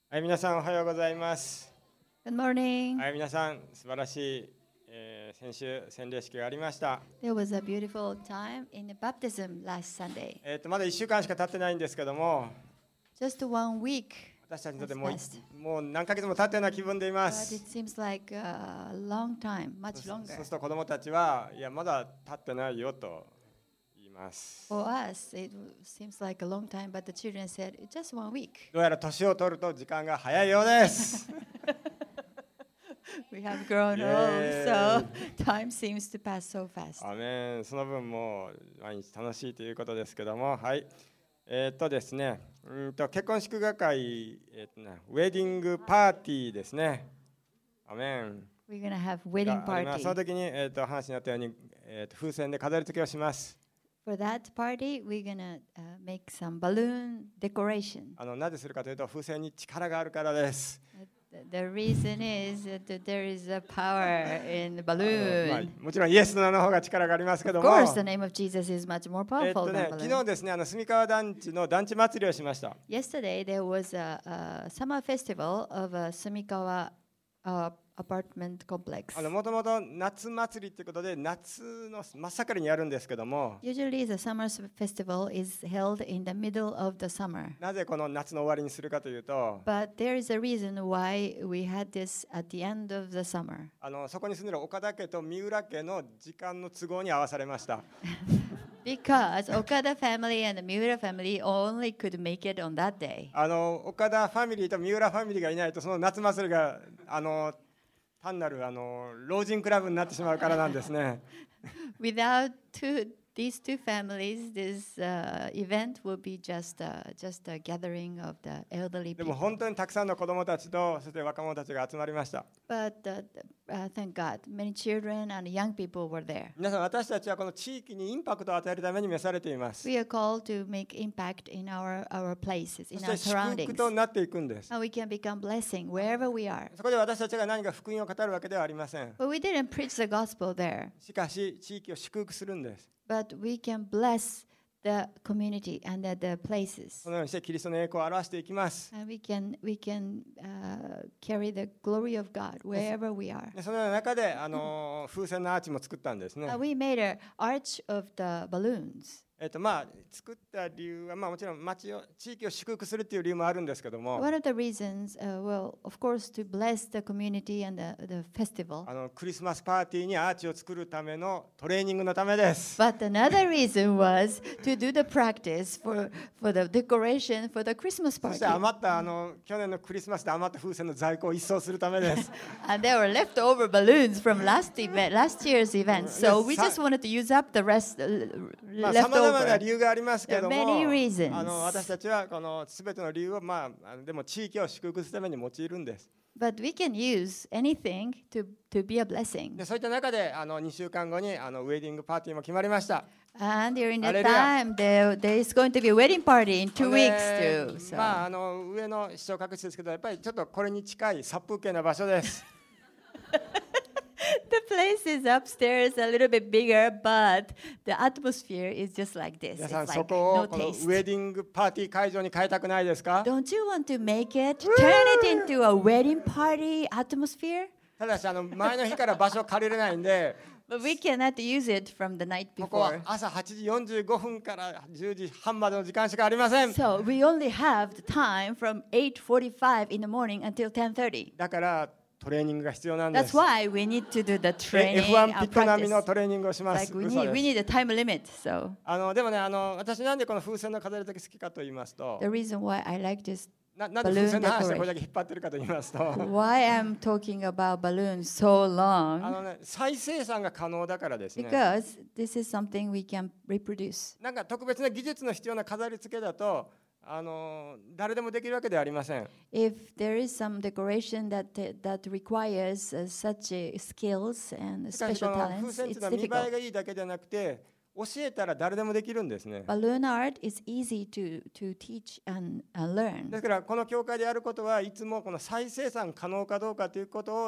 はい、皆さんおはようございます。 Good morning. はい、皆さん素晴らしい、先週洗礼式がありました。 There was a beautiful time in the baptism last Sunday. まだ1週間しか経ってないんですけども、 Just 1 week 私たちにとって has も passed. う何ヶ月も経ったような気分でいま But す。 it seems like a long time, much そう longer. すると子供たちはいやまだ経ってないよと言います。 For us, it seems like a long time, but the children said, it's just 1 week. どうやら年を取ると時間が早いようです。 We have grown Yay. old, so time seems to pass so fast. アメン。その分もう毎日楽しいということですけども、はい。ですね、結婚祝賀会、ウェディングパーティーですね。アメン。 We're going to have wedding があります。その party. 時に、話にあったように、風船で飾り付けをします。 For that party, we're going to make some balloon decoration. なぜするかというと、風船に力があるからです。 The reason is that there is a power in the まあ balloon. もちろんイエスの名の方が力がありますけど Of も、 course, the name of Jesus is much more powerful than 昨 balloon. 日ですね、住川団地の団地祭りをしました。 Yesterday, there was a summer festival of Sumikawa apartment complex. もともと夏祭りということで夏の真っ盛りにやるんですけども、 Usually, the summer festival is held in the middle of the summer. なぜこの夏の終わりにするかというと、 But there is a reason why we had this at the end of the summer. そこに住んでる岡田家と三浦家の時間の都合に合わされました。 Because Okada family and the Miura family only could make it on that day. 岡田ファミリーと三浦ファミリーがいないとその夏祭りが単なる老人クラブになってしまうからなんですね。 Without these two families, this event will be just a gathering of the elderly でも people. 本当にたくさんの子どもたちとそして若者たちが集まりました。 But thank God, many children and young people were there. 皆さん、私たちはこの地域にインパクトを与えるために召されています。 We are called to make impact in our places, そ in し our て祝福 surroundings. となっていくんです。 And we can become blessing wherever we are. そこで私たちが何か福音を語るわけではありません。 But we didn't preach the gospel there. しかし地域を祝福するんです。 But we can bless the community and the places. そのようにしてキリストの栄光を表していきます。 And we can carry the glory of God wherever we are. でそのような中で風船のアーチも作ったんですね。 We made an arch of the balloons. 作った理由は、もちろん地域を祝福するっていう理由もあるんですけども、 One of the reasons, of course, to bless the community and the festival. クリスマスパーティーにアーチを作るためのトレーニングのためです。 But another reason was to do the practice for the decoration for the Christmas そして party. 余った去年のクリスマスで余った風船の在庫を一掃するためです。 And there were leftover balloons from last year's event. So we just wanted to use up the rest さまざまな leftover. 理由がありますけども、 There are many reasons. 私たちはこのすべての理由をでも地域を祝福するために用いるんです。 But we can use anything to be a blessing. でそういった中で2週間後にウェディングパーティーも決まりました。 And during that Hallelujah. time, there is going to be a wedding party in 2 weeks で too. So. 上の視聴覚室ですけど、やっぱりちょっとこれに近い殺風景な場所です。 The place is upstairs a little bit bigger, but the atmosphere is just like this. 皆 It's さん、 like そこ no をこのウ taste. ェディングパーティー会場に変えたくないですか？ Don't you want to make it, turn it into a wedding party atmosphere? ただし前の日から場所借りれないんで、 But we cannot use it from the night ここは before. 朝8時45分から10時半までの時間しかありません。 So we only have the time from 8:45 in the morning until 10:30. だからトレーニングが必要なんで That's す。 why we need to do the training F1 ピ and ット並みの practice. トレーニングをします。 Like we 嘘 need です a time limit. So でもね、私なんでこの風船の飾り付け好きかと言いますと the、reason why I like this, なんで風船の話でこれだけ引っ張ってるかと言いますと、 why I'm talking about balloons so long, 再生産が可能だからですね。 because this is something we can reproduce. なんか特別な技術の必要な飾り付けだと、誰でもできるわけではありません。 If there is some decoration that requires such skills and しかしこ special の風 talents, 船という it's のは見栄え difficult. がいいだけじゃなくて、教えたら誰でもできるんですね。 Balloon art is easy to teach and learn. ですからこの教会でやることはいつもこの再生産可能かどうかということを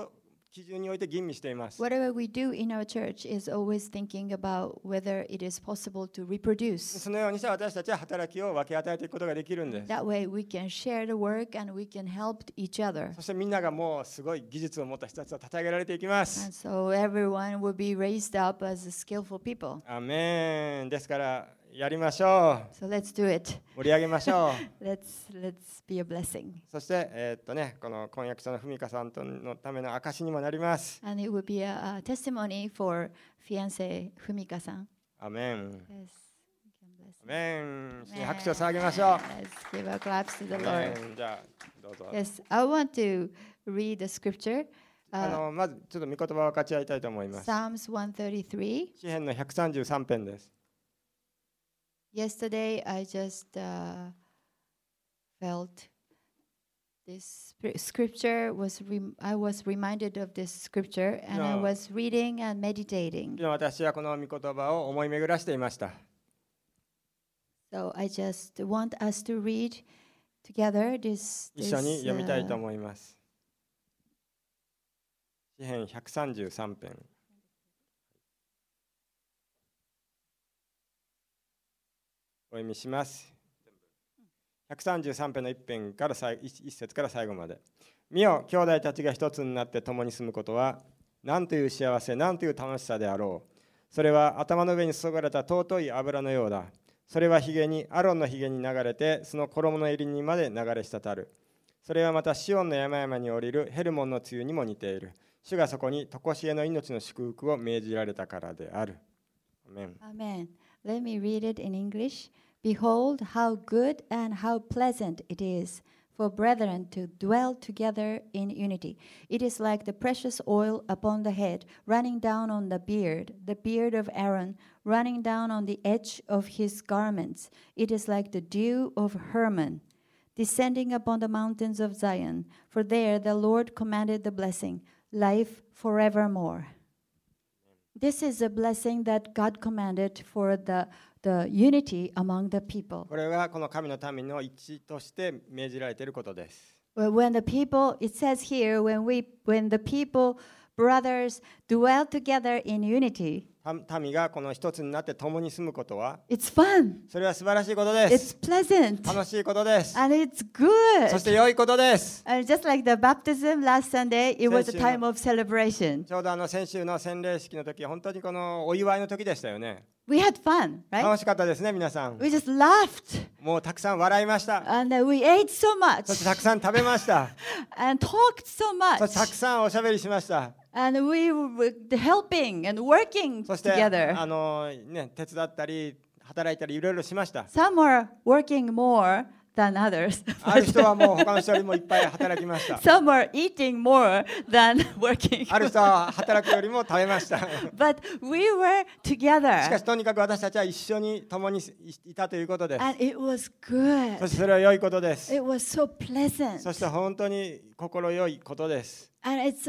基準において吟味しています。 Whatever we do in our church is always thinking about whether it is possible to reproduce. そのようにして私たちは働きを分け与えていくことができるんです。 That way we can share the work and we can help each other. そしてみんながもうすごい技術を持った人たちと称えられていきま And す。 so everyone will be raised up as skillful people. アーメン。ですからやりましょう。 So let's do it. 盛り上げましょう。 Let's be a blessing. そしてこの婚約者の文香さんとのための証にもなります。 And it will be a testimony for fiancé Fumika-san. アーメン。 Yes. We can bless アーメン。 him. 拍手を捧げましょう。 Let's give our claps to the アー Lord. メン。じゃあどうぞ。 Yes, I want to read the scripture. まずちょっと御言葉を分かち合いたいと思います。 Psalms 133. 詩編の133編です。 Yesterday, I just felt this scripture I was reminded of this scripture, and I No. was reading and meditating. 昨日私はこの御言葉を思い巡らしていました。 So I just want us to read together this. 一緒に読みたいと uh, 思います。詩編133編。お読みします。133編の1編から1節から最後まで。見よ、兄弟たちが一つになって共に住むことは、なんという幸せ、なんという楽しさであろう。それは頭の上に注がれた尊い油のようだ。それはアロンのひげに流れて、その衣の襟にまで流れ滴る。それはまたシオンの山々に降りるヘルモンの露にも似ている。主がそこに常しえの命の祝福を命じられたからである。アメン。 Amen. Let me read it in English. Behold, how good and how pleasant it is for brethren to dwell together in unity. It is like the precious oil upon the head, running down on the beard of Aaron, running down on the edge of his garments. It is like the dew of Hermon, descending upon the mountains of Zion. For there the Lord commanded the blessing, life forevermore. This is a blessing that God commanded for the unity among the people. これがこの神の民の一致として命じられていることです。 When the people, it says here, when the people, brothers, dwell together in unity, 民がこの一つになって共に住むことは、 it's fun, それは素晴らしいことで it's す。 pleasant, 楽しいことです。 and it's そ good. して良いことです。 And just like the baptism last Sunday, it was a 先週の time of celebration. ちょうど先週の洗礼式の時、本当にこのお祝いの時でしたよね。 We had fun, 楽 right? しかったですね、皆さん。 We just laughed, もうたくさん笑いました。 and we ate so そして much, たくさん食べました。 and talked so そしてたく much, さんおしゃべりしました。 and we were helping and working そして together. 手伝ったり働いたりいろいろしました。 Some were working more than others. ある人はもう他の人よりもいっぱい働きました。 Some were eating more than working. ある人は働くよりも食べました。し But we were か together, しとにかく私たちは一緒に共にいたということです。 and it was そ good. してそれは良いことです。 It was so pleasant. そして本当に心良いことです。 And it's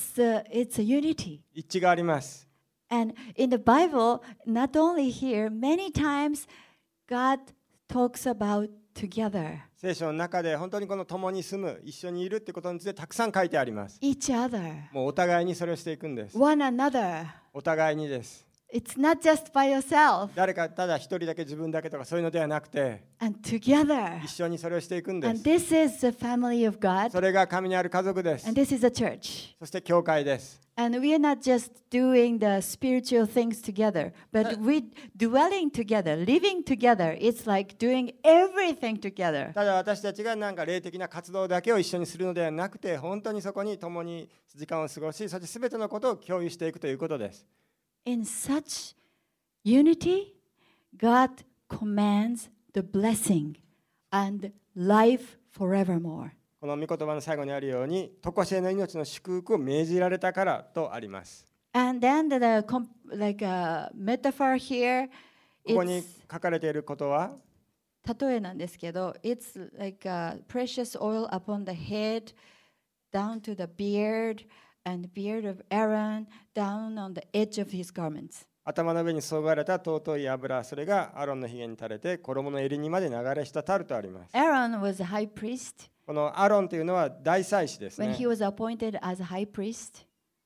a unity. 一致があります。 And in the Bible, not only here, many times God talks about together, 聖書の中で本当にこの共に住む、一緒にいるってことについてたくさん書いてあります。 each other, もうお互いにそれをしていくんです。 one another. お互いにです。 It's not just by yourself, 誰かただ一人だけ自分だけとかそういうのではなくて、 and together. 一緒にそれをしていくんで And す。 this is the family of God, それが神にある家族です。 and this is a church. そして教会です。 And we are not just doing the spiritual things together, but we dwelling together, living together. It's like doing everything together. ただ私たちがなんか霊的な活動だけを一緒にするのではなくて、本当にそこに共に時間を過ごし、そして全てのことを共有していくということです。 In such unity, God commands the blessing and life forevermore. この御言葉の最後にあるように、常しえの命の祝福を命じられたからとあります。 And then metaphor here, ここに it's 書かれていることは、 例えなんですけど、it's like precious oil upon the head, down to the beard, and the beard of Aaron, down on the edge of his garments. 頭の上に注がれた尊い油、それがアロンのひげに垂れて衣の襟にまで流れ滴るとあります。 Aaron was a high priest. このアロンというのは大祭司です When ね he。was appointed as a high priest,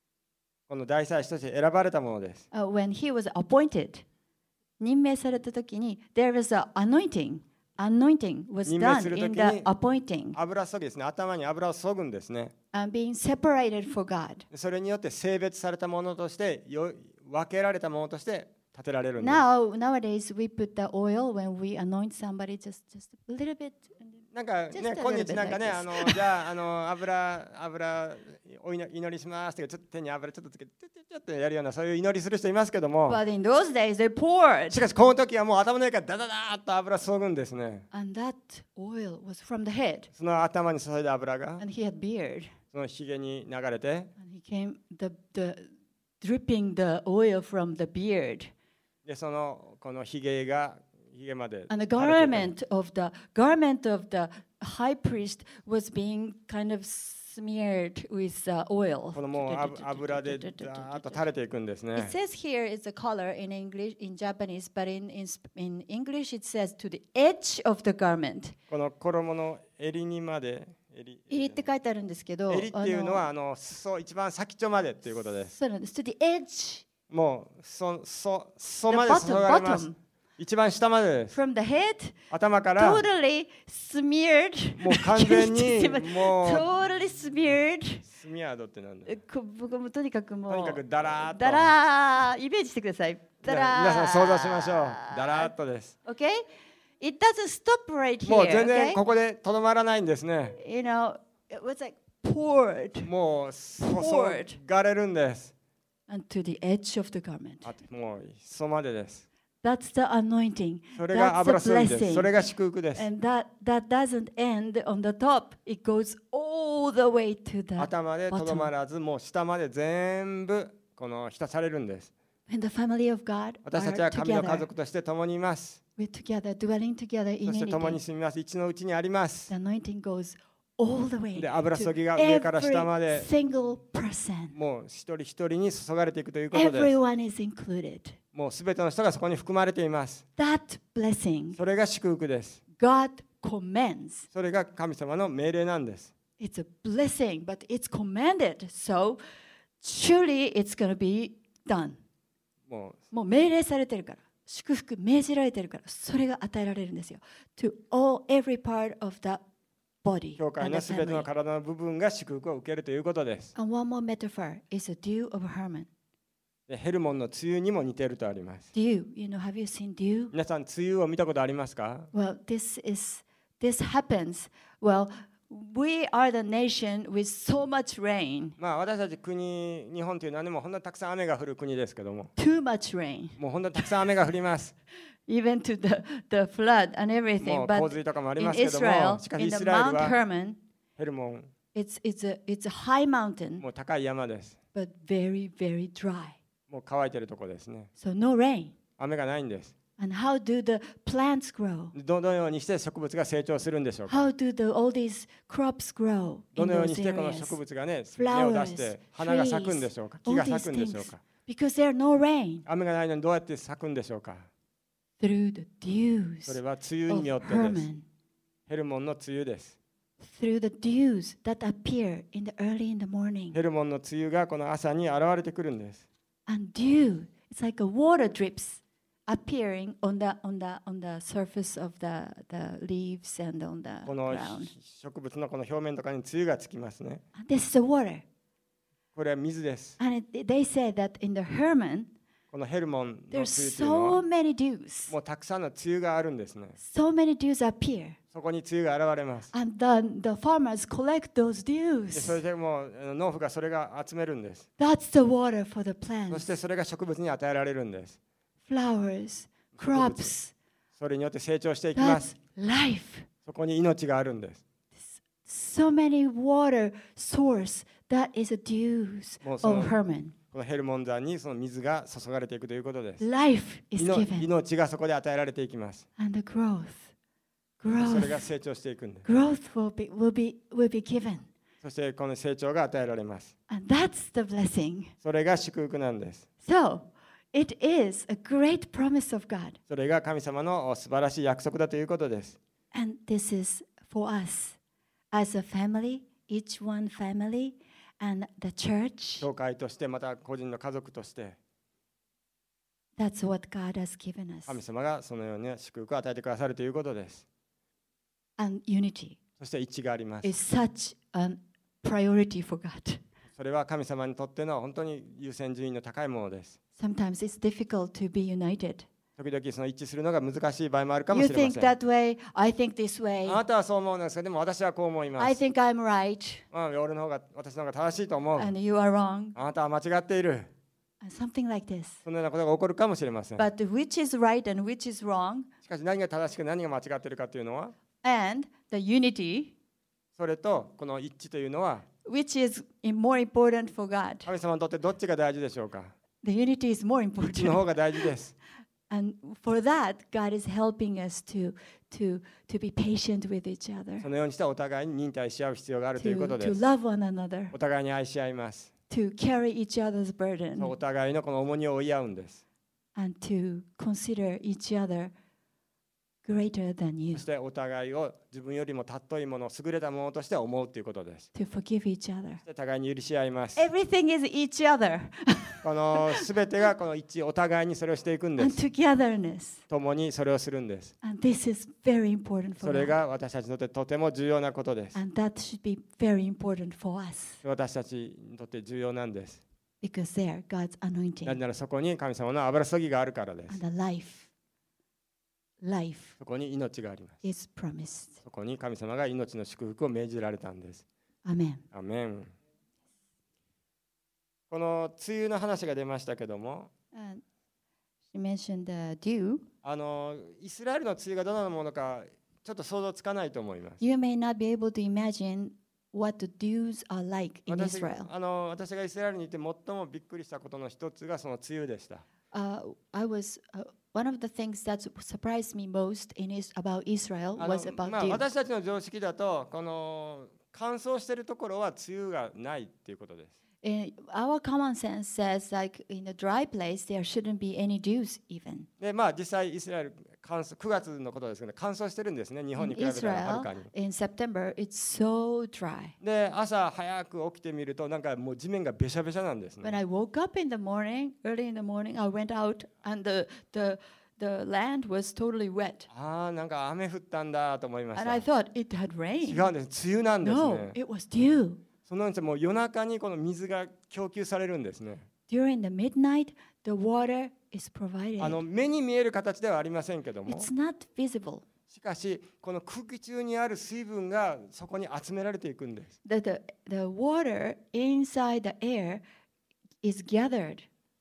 この大祭司として選ばれたものです。 when he was appointed, 任命された時に there was an anointing was 任命 done する in 時 the に appointing 油注ぎですね。頭に油を注ぐんですね。 and being separated for God. それによって性別されたものとして分けられたものとして立てられるんです。 Nowadays we put the oil when we anoint somebody just a little bit. なんか Just ね、 a little 今 bit 日なんかね、 like this. じゃあ油お祈りしますってちょっと手に油ちょっとつけてちょっとやるようなそういう祈りする人いますけども、 But in those days they poured. しかしこの時はもう頭の上からダダダーッと油注ぐんですね。 And that oil was from the head. その頭に注いだ油が And he had beard. そのひげに流れて、 And he came dripping the oil from the beard. でこのひげまで And the 垂れて garment of the high priest was being kind of smeared with oil. このもう油でダーッと垂れていくんです It ね。 says here it's a color in English, in Japanese, but in English it says to the edge of the garment. この衣の襟にまで襟って書いてあるんですけど、 襟っていうのは裾一番先っちょまでっていうことです。 そうなんです。To the edge, もう裾 the まで注がれます。 bottom, 一番下までです。 from the head, 頭から totally smeared. もう完全にもう totally smeared. スミアードってなんだ。 僕もとにかくもうとにかくダラーッと。 ダラーイメージしてください。ダラー。 皆さん想像しましょう。ダラーっとです。 Okay? It doesn't stop right もう here. 全然 Okay? ここでとどまらないんですね。 You know, it was like poured もう poured 注がれるんです。 and to the edge of the garment. あともう裾までです。 That's the anointing. それが That's 油 the 注ぎです。それ blessing. が祝福です。 And that doesn't end on the top. It goes all the way to the 頭でとどま bottom. らず、もう下まで全部この浸されるんです。 When the family of God 私たち are は神の家 together, 族として共にいます。 we're together, dwelling together そ in して共に unity. 住みます。一のうちにあります。 The anointing goes all the way で、油 to 注ぎが上から下 every まで single person. もう一人一人に注がれていくということです。 Everyone is included. もうすべての人がそこに含まれています。 That blessing それが祝福です。 God commends. それが神様の命令なんです。 It's a blessing, but it's commanded. So surely it's going to be done. ももう命令されてるから、祝福命じられてるから、それが与えられるんですよ。To every part of the う body 教会 and の the すべての family. 体の部分が祝福を受けるということです。 And one more metaphor is a dew of Hermon. でヘルモンの梅雨にも似ているとあります。 Dew, have you seen dew? 皆さん、梅雨を見たことありますか？ Well, this happens. Well, we are the nation with so much rain, まあ私たち日本というのはね、もうほんとにたくさん雨が降る国ですけども、 too much rain, もうほんとにたくさん雨が降ります。 even to the flood and も everything. う洪 But 水とかもあり in ますけども、 Israel, しかしイ in the スラエル Mount は Hermon, ヘルモン、 it's a high mountain, もう高い山です。 but very, very dry. もう乾いてるところですね。 So no rain. 雨がないんです。 And how do the plants grow? どのようにして植物が成長するんでしょうか？ How do all these crops grow ど in のように those してこの areas? 植物がね、芽を出し Flowers, て花が咲くんでしょうか？木 all が these 咲くんでしょう things. か？ Because there are no rain. 雨がないのにどうやって咲くんでしょうか？ Through the そ dews れは梅雨 of によってです。 Hermon. ヘルモンの梅雨です。 Through the dews that appear early in the morning. ヘルモンの梅雨がこの朝に現れてくるんです。 And dew, it's like a water drips appearing on the surface of the leaves and on the この ground. 植物のこの表面とかに梅雨がつきますね。 And this is the water. これは水です。 And they say that in the Hermon, このヘルモンの梅雨 there's というのは so many dews. もうたくさんの梅雨があるんですね。 So many dews appear. そこに梅雨が現れます。 And the farmers collect those でそ dews. れでもう農夫がそれが集めるんです。 That's the water for the そ plants, してそれが植物に与えられるんです。 flowers, crops. それによって成長していきま That's す。 life. そこに命があるんです。 So many water source. That is the dews もうその of Hermon. このヘルモン山にその水が注がれていくということです。 Life is given. 命がそこで与えられていきます。 And the growth. それが Growth. 成長していくんです。 Growth will be given. そしてこの成長が与えられます。 And that's the blessing. それが祝福なんです。 So, it is a great promise of God. それが神様の素晴らしい約束だということです。 And this is for us as a family, each one family, And the church, 教会としてまた個人の家族として that's what God has given us. 神様がそのように祝福を与えてくださるということです。 And unity そして一致があります。 is such a priority for God. それは神様にとっての本当に優先順位の高いものです。 Sometimes it's difficult to be united. 時々その一致するのが難しい場合もあるかも You しれま think せん。 that way, I think this あ way. なたはそう思うんですけど、でも私はこう思いま I す。 think I'm right 私の方が正しいと思う。 and you are wrong. あなたは間違っている。 And something like this. そのようなことが起こるかもしれません。 But which is right and which is wrong, しかし何が正しく何が間違っているかというのは、 and the unity, それとこの一致というのは which is more important for God. 神様にとってどっちが大事でしょうか。 The unity is more 一致の方 important. が大事です。 And for that, God is helping us to be patient with each other, そのようにしてお互いに忍耐し合う必要があるということで to す。 love one another, お互いに愛し合います。 to carry each other's そう burden, お互いのこの重荷を負い合うんです。 and to consider each other greater than you, そしてお互いを自分よりも尊いもの、優れたものとして思うということです。 to forgive each other. そして互いに許し合います。 Everything is each other この全てがこの一致、お互いにそれをしていくんで and す。 togetherness. 共にそれをするんです。 And this is very important そ for れ us. が私たちにとってとても重要なことです。 And that should be very important for us 私たちにとって重要なんです。 because there, God's なぜ anointing ならそこに神様の油注ぎがあるからです。 and the life そこに命があります。 is promised. そこに神様が命の祝福を命じられたんです。 Amen. アメン。この梅雨の話が出ましたけども、 And she mentioned the dew. イスラエルの梅雨がどのようなものかちょっと想像つかないと思います。 You may not be able to imagine what the dews are like in 私 Israel. 私がイスラエルにいて最もびっくりしたことの一つがその梅雨でした。 One of the things that surprised me most about Israel was about まあ、 dew. 私たちの常識だとこの乾燥しているところは梅雨がないっていうことです。 Our common sense says like in a dry place there shouldn't be any dews even. でまあ実際イスラエル9月のことですけど乾燥してるんですね。日本 In に比べたらはる Israel, かに。 in September, it's so dry. で朝早く起きてみるとなんかもう地面がべしゃべしゃなんですね。 When I woke up in the morning, early in the morning, I went out and the land was totally wet. ああなんか雨降ったんだと思いまし And た。 I thought it had 違 rained. うんです。梅雨なんですね。 No, it was dew. そのようにもう夜中にこの水が供給されるんですね。 During the midnight, the water is provided. 目に見える形ではありませんけども、 It's not visible. しかしこの空気中にある水分がそこに集められていくんです。 The water inside the air is gathered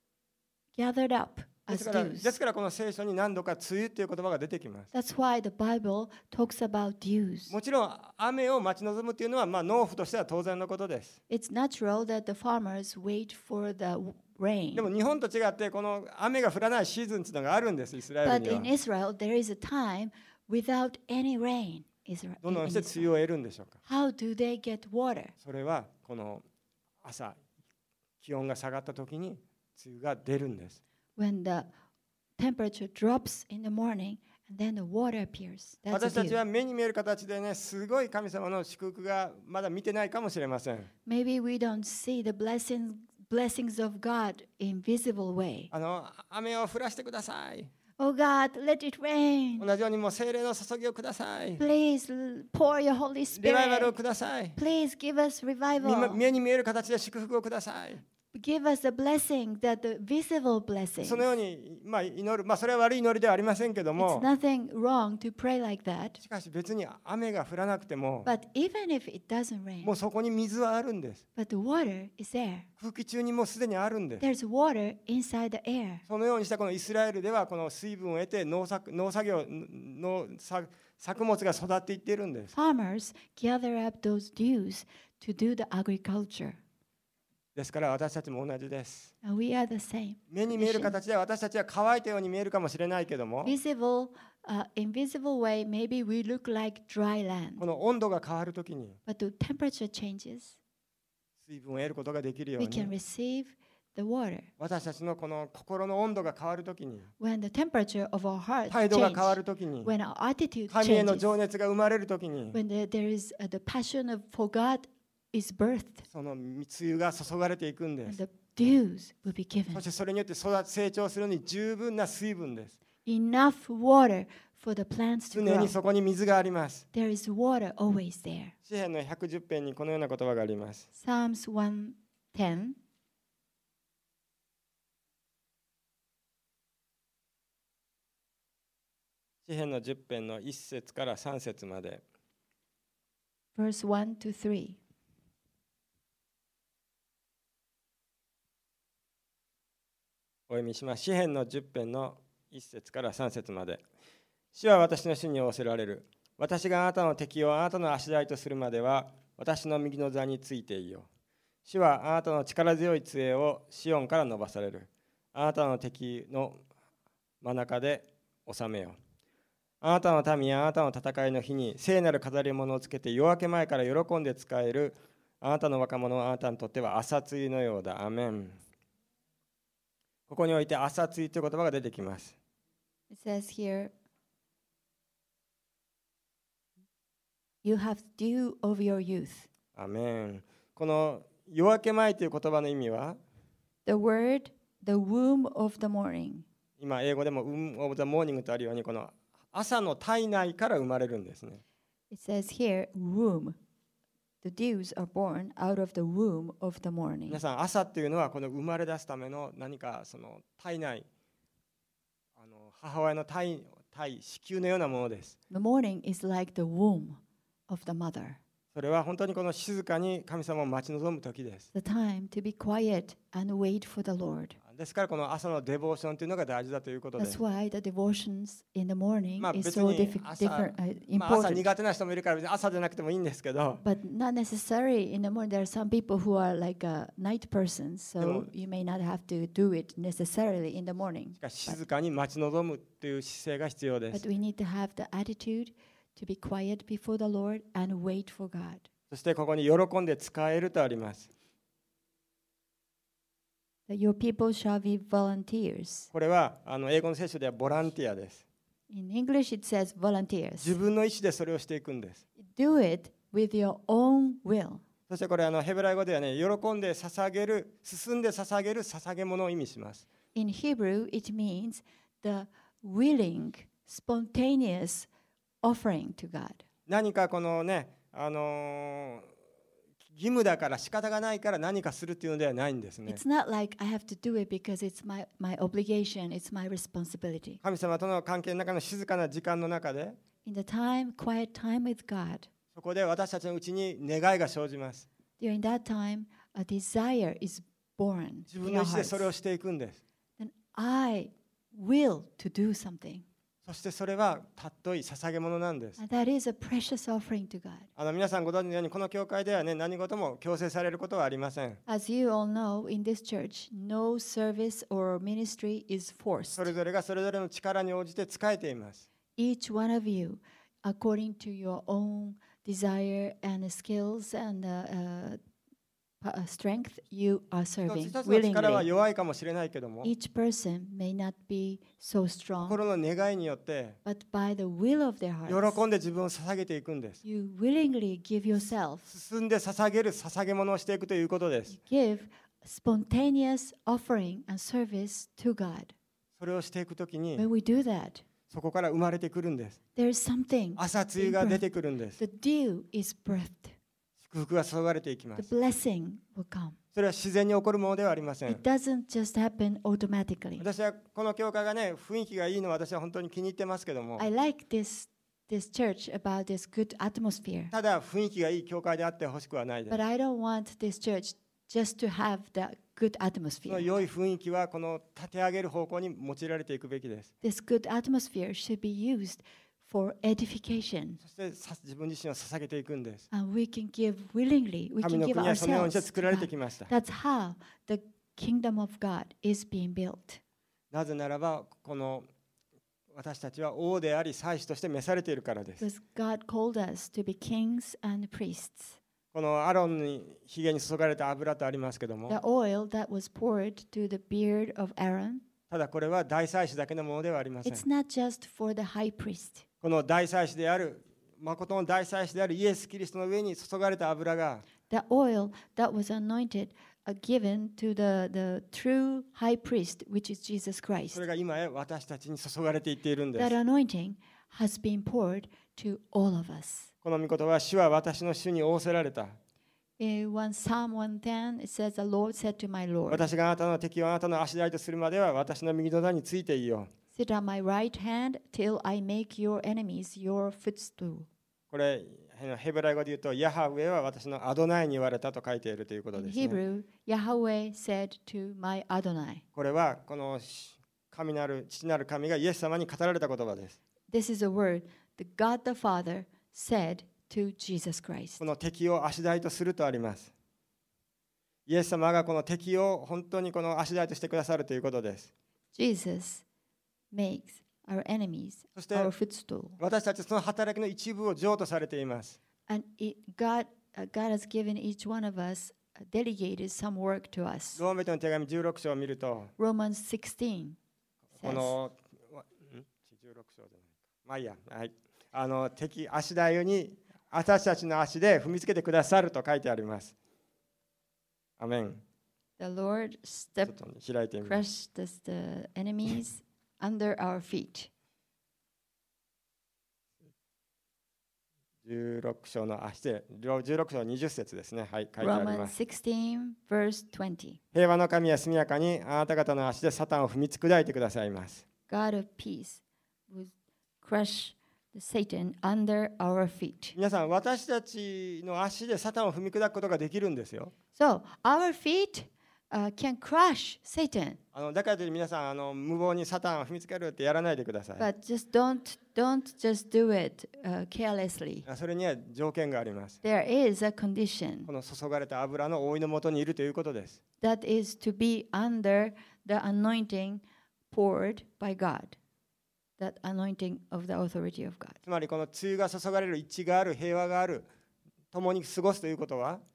up で as すか dews. らこの聖書に何度か梅雨という言葉が出てきます。 That's why the Bible talks about dews. もちろん雨を待ち望むというのはまあ農夫としては当然のことです。 It's natural that the farmers wait for the rain. でも日本と違ってこの雨が降らないシーズンというのがあるんです、イスラエル But には in。Israel, there is a time without any rain. どのようにして Israel. 梅雨を得るんでしょうか。 How do they get water? それはこの朝気温が下がった時に梅雨が出るんです。 When the temperature drops in the morning and then the water appears. That's 私た a ちは dew. 目に見える形でね、すごい神様の祝福がまだ見てないかもしれません。 Maybe we don't see the blessings of God in visible way. 雨を降らしてください。 Oh God, let it rain. 同じようにもう聖霊の注ぎをください。 Please pour your Holy リバイバルを Spirit. ください。 Please give us revival. 目に見える形で祝福をください。 Give us a blessing, that the visible blessing. そのように、祈る、それは悪い祈りではありませんけど It's も、 nothing wrong to pray like that. しかし別に雨が降らなくても、 But even if it doesn't rain, もうそこに水はあるんです。 but the water is there. 空気中にもうすでにあるんです。 There's water inside the air. そのようにしたこのイスラエルではこの水分を得て農作業の作物が育っていっているんです。 Farmers gather up those dews to do the agriculture. ですから私たちも同じです。 And we are the same. 目に見える形で私たちは乾いたように見えるかもしれないけども、 Invisible way, maybe we look like dry land. この温度が変わるときに But the temperature changes. 水分を得ることができるよう We can に、 receive the water. 私たちのこの心の温度が変わるときに、 When the temperature of our hearts 態度が変わ change, るときに、 when our attitude 神への changes, 情熱が生まれるときに、 when there is the passion for God is birthed, その蜜湯が注がれていくんで and す。 the dews will be given. そしてそれによって成長するのに十分な水分です。 Enough water for the plants to 常に grow. そこに水があります。 There is water always there. 詩編の110編にこのような言葉があります。 Psalms 110. 詩編の10編の1節から3節まで。 Verse 1 to 3. お読みします。詩編の10編の1節から3節まで。主は私の主に仰せられる。私があなたの敵をあなたの足台とするまでは、私の右の座についていよう。主はあなたの力強い杖をシオンから伸ばされる。あなたの敵の真中で治めよう。あなたの民やあなたの戦いの日に聖なる飾り物をつけて夜明け前から喜んで使えるあなたの若者はあなたにとっては朝露のようだ。アメン。ここにおいて朝露という言葉が出てきます。 It says here, You have dew of your youth. アメン。この夜明け前という言葉の意味は The word, the womb of the morning. 今英語でもwomb of the morning とあるようにこの朝の体内から生まれるんですね。 It says here, womb. The dews are born out of the womb of the morning. 皆さん朝っていうのはこの生まれ出すための何かその体内母親の体子宮のようなものです。 The morning is like the womb of the mother. それは本当にこの静かに神様を待ち望む時です。 The time to be quiet and wait for the Lord. ですからこの朝のデボーションというのが大事だということで。 That's why the devotions in the morning まあ is 別 so に朝、 different, まあ朝 important. 苦手な人もいるから別に朝じゃなくてもいいんですけど、 But not necessary in the morning. There are some people who are like night persons, so でも、 you may not have to do it necessarily in the morning. しかし静かに待ち望むという姿勢が必要で But す。 we need to have the attitude to be quiet before the Lord and wait for God. そしてここに喜んで使えるとあります。 That your people shall be volunteers. これは英語の聖書ではボランティアです。 In English, it says volunteers. 自分の意思でそれをしていくんです。 Do it with your own will. そしてこれヘブライ語ではね、喜んで捧げる、進んで捧げる捧げ物を意味します。 In Hebrew, it means the willing, spontaneous offering to God. 何かこのね、義務だから仕方がないから何かするっていうのではないんですね。 It's not like I have to do it because it's my obligation, it's my responsibility. 神様との関係の中の静かな時間の中で、 In the quiet time with God, そこで私たちのうちに願いが生じます。 during that time, a desire is born 自分 in の our 意思でそれを hearts. していくんです。 Then I will to do something. そしてそれは尊い捧げ物なんです。 And that is a precious offering to God. 皆さんご存知のようにこの教会ではね、何事も強制されることはありません。 As you all know, in this church, no service or ministry is そ forced. れぞれがそれぞれの力に応じて仕えています。 Each one of you, according to your own desire and skills and strength, you are 一 serving つの力は willingly. 弱いかもしれないけども、 Each person may not be so strong, 心の願いによって but by the will of their 喜 hearts, んで自分を捧げていくんです。 you willingly give yourself, 進んで捧げる捧げ物をしていくということです。 give spontaneous offering and service to God. それをしていくとき When に we do that, そこから生まれてくるんです。 there is something. 朝露が出てくるんです。 The dew is birthed. 祝福が注がれていきま The す。 blessing will come. それは自然に起こるものではありません。 It doesn't just happen automatically. 私はこの教会がね、雰囲気がいいのは私は本当に気に入ってますけども、 I like this church about this good atmosphere. ただ雰囲気がいい教会であってほしくはないです But。I don't want this church just to have the good その atmosphere. 良い雰囲気はこの立て上げる方向に用いられていくべきです。 This good atmosphere should be used for edification. そして自分自身を捧げていくんです。 And we can give willingly. We 神 can の give 国はそのようにして ourselves. 作 to られて God. きました。 That's how the kingdom of God is being built. なぜならばこの私たちは王であり祭司として召されているからです。 Because God called us to be kings and priests. このアロンにひげに注がれた油とありますけど The も、 oil that was poured to the beard of Aaron, ただこれは大祭司だけのものではありません。 it's not just for the high priest. この大祭司である誠の大祭司であるイエス・キリストの上に注がれた油が The oil that was anointed, given to the true high priest, which is Jesus そ Christ. れが今へ私たちに注がれていっているんで That す。 anointing has been poured to all of us. この御言葉は主は私の主に仰せられた。 In Psalm 110, it says, The Lord said to my Lord, 私があなたの敵をあなたの足台とするまでは私の右の座についていよう。 Sit on my right hand till I make your enemies your footstool. これヘブライ語で言うとヤハウェは私のアドナイに言われたと書いているということ In ですね。 Hebrew, Yahweh said to my Adonai. これはこの神なる父なる神がイエス様に語られた言葉です。 This is a word that God the Father said to Jesus Christ. この敵を足台とするとあります。イエス様がこの敵を本当にこの足台としてくださるということです。 Jesus makes our enemies そして our footstool. 私たちその働きの一部を譲渡されています。 And God has given each one of us, delegated some work to us. ローマ人の手紙16章を見ると、 Romans 16 こ says, の16章じゃないか。まあいいや、はい。敵足台に私たちの足で踏みつけてくださると書いてあります。アメン。 The Lord ちょっと開いてみます。 crushed the enemies under our feet. 16章の16章20節ですね。はい、書いてありま Romans す。 16, verse 20. 平和の神は速やかにあなた方の足でサタンを踏みつ砕いてくださいます。 God of peace would crush the Satan under our feet. 皆さん、私たちの足でサタンを踏み砕くことができるんですよ。 So our feet can crush Satan, だからといって皆さん無謀にサタンを踏みつけるってやらないでください。 but just don't just do it carelessly. それには条件があります。 There is a condition この注がれた油の覆いのもとにいるということです。 that is to be under the anointing poured by God, that anointing of the authority of God. つまりこの露が注がれる一致がある、平和がある、共に過ごすということは、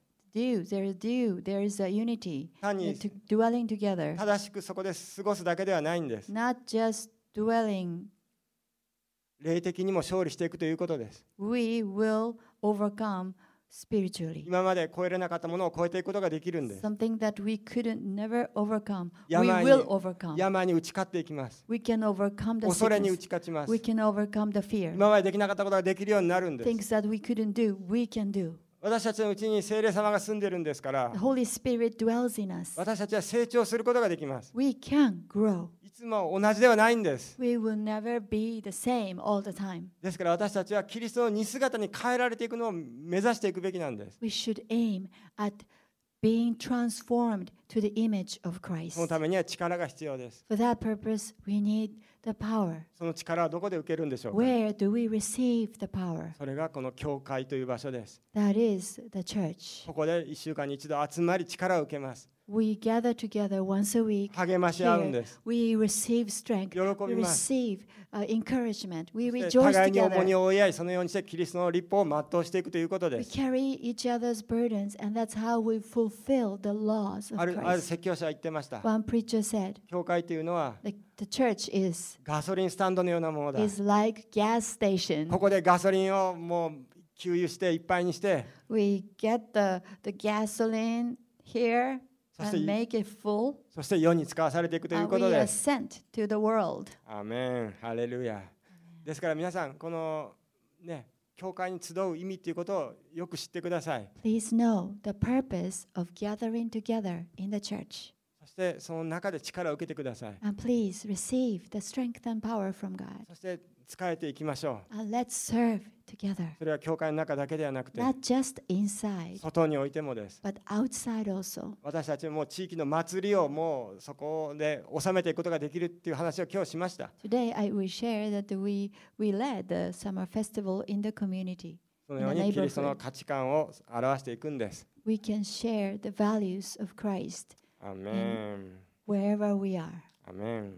There is a unity, 単に dwelling together, 正しくそこで過ごすだけではないんです。 not just dwelling. 霊的にも勝利していくということです。 We will overcome spiritually. 今まで超えれなかったものを超えていくことができるんです。 Something that we couldn't never overcome, we 病 will overcome. に打ち勝っていきます。 We can overcome the 恐れに打 sickness. ち勝ちます。 We can overcome the fear. 今までできなかったことができるようになるんです。 Things that we couldn't do, we can do. 私たちのうちに聖霊様が住んでるんですから、 The Holy Spirit dwells in us. 私たちは成長することができます。 We can grow. いつも同じではないんです。 We will never be the same all the time. ですから私たちはキリストの似姿に変えられていくのを目指していくべきなんです。 We should aim at being transformed to the image of その Christ. ためには力が必要です。 For that purpose, we need the power. その力はどこで受けるんでしょうか。 Where do we receive the power? それがこの教会という場所です。 That is the church. ここで1週間に一度集まり力を受けます。 We gather together once a week. 励まし合うん Here. です。 We receive strength. 喜 We びます。 receive encouragement. We そして rejoice 互いに重 together. 荷を負い合い、そのようにしてキリストの立法を全うしていくということで We す。 carry each other's burdens, and that's how we fulfill the laws あ of る Christ. 説教者は言ってました。 One preacher said, 教会というのは the church is ガソリンスタンドのようなものだ。 like gas station. ここでガソリンをもう給油していっぱいにして、 We get the gasoline here そして and make it full, そして世に使わされていくという and こと we are です。 sent to the world. アーメン、ハレルヤ。ですから皆さん、このね、教会に集う意味ということをよく知ってください。 Please know the purpose of gathering together in the church. そしてその中で力を受けてください。 And please receive the strength and power from God. そして仕えていきましょう。 And let's serve together, それは教会の中だけではなくて、 not just inside, 外においてもです。 but outside also. 私たちも地域の祭りをもうそこで収めていくことができるっていう話を今日しました。 Today, I will share that we led the summer festival in the community. そのようにキリストの価値観を表していくんです。 We can share the values of Christ アーメン。 wherever we are. アーメン。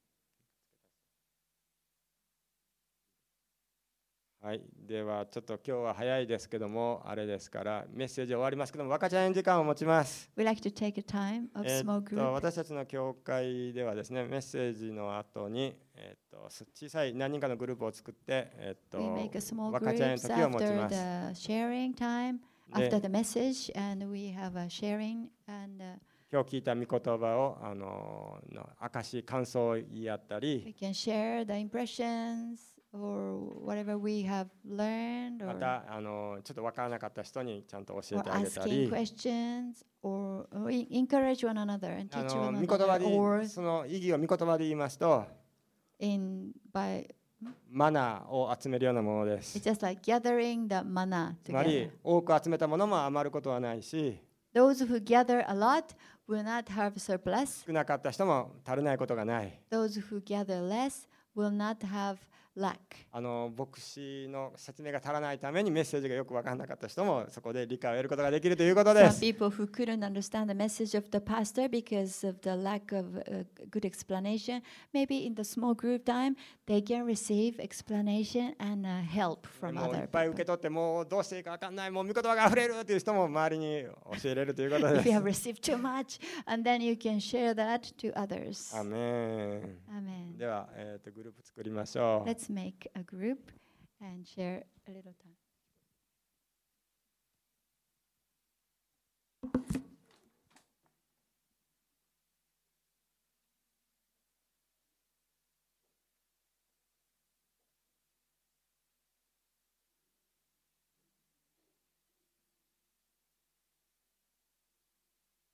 はい、ではちょっと今日は早いですけどもあれですからメッセージ終わりますけども分かち合いの時間を持ちます。 We like to take a time of small group. 私たちの教会ではですねメッセージの後に、小さい何人かのグループを作って、 We make a small 分かち合いの groups 時を持ちま after す。 the sharing time. after the message, and we have a sharing and. 今日聞いた御言葉を証感想を言い合ったり、 We can share the impressions or whatever we have learned, ま or たちょっと分からなかった人にちゃんと教え or てあげた asking り、 questions, or encourage one another and teach one 御言葉 another, or でその意義を御言葉で言いますと、 by マナーを集めるようなものです。 it's just like gathering the manna つまり together. 多く集めたものも余ることはないし、 Those who gather a lot will not have surplus. 少なかった人も足りないことがない。 Those who gather less will not have lack. 牧師の説明が足らないためにメッセージがよく分からなかった人もそこで理解を得ることができるということで Some す。 people who couldn't understand the message of the pastor because of the lack of good explanation, maybe in the small group time, they can receive explanation and help from もういっ other ぱい受け people. 取ってもうどうしていいか分かんない、もう御言葉が溢れるという人も周りに教えれるということで If you す。 have received too much, and then you can share that to others. アメン。 Amen. では、グループ作りましょう。 Let's make a group and share a little time.